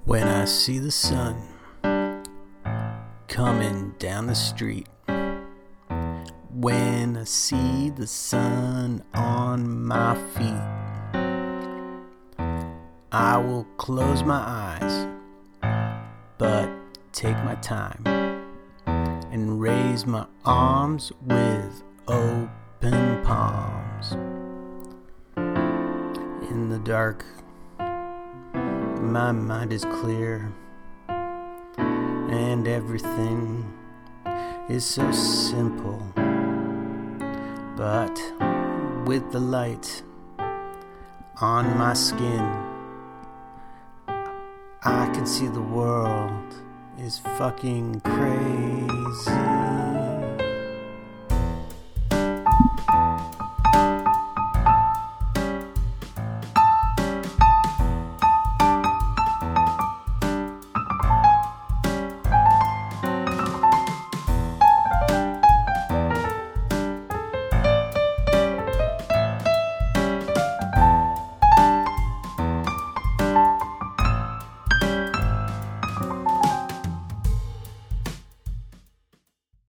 When I see the sun coming down the street, when I see the sun on my feet, I will close my eyes, but take my time and raise my arms with open palms. In the dark, my mind is clear, and everything is so simple. But with the light on my skin, I can see the world is fucking crazy.